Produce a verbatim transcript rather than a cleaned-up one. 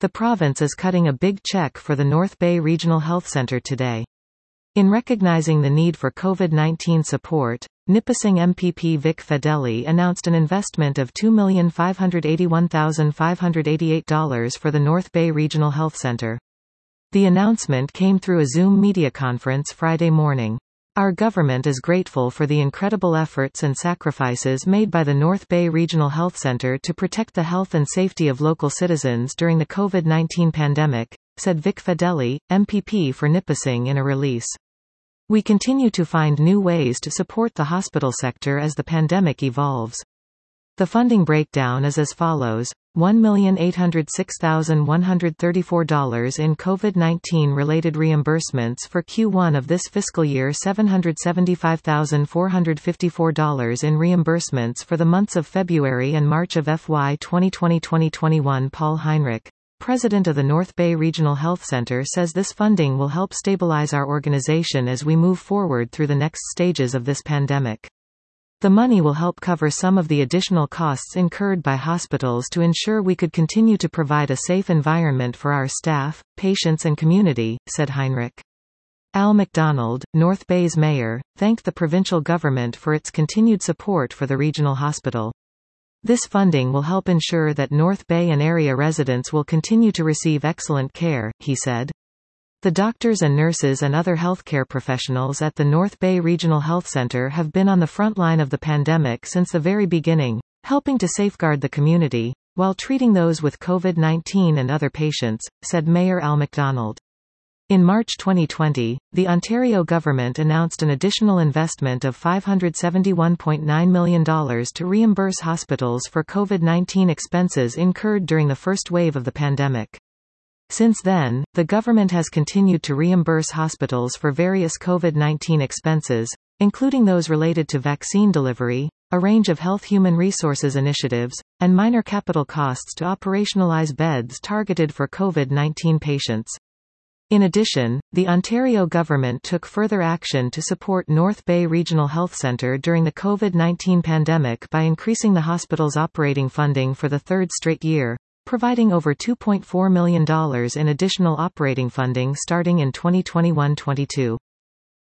The province is cutting a big check for the North Bay Regional Health Centre today. In recognizing the need for COVID nineteen support, Nipissing M P P Vic Fedeli announced an investment of two million five hundred eighty-one thousand five hundred eighty-eight dollars for the North Bay Regional Health Centre. The announcement came through a Zoom media conference Friday morning. Our government is grateful for the incredible efforts and sacrifices made by the North Bay Regional Health Centre to protect the health and safety of local citizens during the COVID nineteen pandemic, said Vic Fedeli, M P P for Nipissing in a release. We continue to find new ways to support the hospital sector as the pandemic evolves. The funding breakdown is as follows: one million eight hundred six thousand one hundred thirty-four dollars in COVID nineteen related reimbursements for Q one of this fiscal year, seven hundred seventy-five thousand four hundred fifty-four dollars in reimbursements for the months of February and March of F Y twenty twenty to twenty twenty-one. Paul Heinrich, president of the North Bay Regional Health Centre, says this funding will help stabilize our organization as we move forward through the next stages of this pandemic. The money will help cover some of the additional costs incurred by hospitals to ensure we could continue to provide a safe environment for our staff, patients and community, said Heinrich. Al MacDonald, North Bay's mayor, thanked the provincial government for its continued support for the regional hospital. This funding will help ensure that North Bay and area residents will continue to receive excellent care, he said. The doctors and nurses and other healthcare professionals at the North Bay Regional Health Centre have been on the front line of the pandemic since the very beginning, helping to safeguard the community, while treating those with COVID nineteen and other patients, said Mayor Al MacDonald. In March twenty twenty, the Ontario government announced an additional investment of five hundred seventy-one point nine million dollars to reimburse hospitals for COVID nineteen expenses incurred during the first wave of the pandemic. Since then, the government has continued to reimburse hospitals for various COVID nineteen expenses, including those related to vaccine delivery, a range of health human resources initiatives, and minor capital costs to operationalize beds targeted for COVID nineteen patients. In addition, the Ontario government took further action to support North Bay Regional Health Centre during the COVID nineteen pandemic by increasing the hospital's operating funding for the third straight year, providing over two point four million dollars in additional operating funding starting in twenty twenty-one to twenty-two.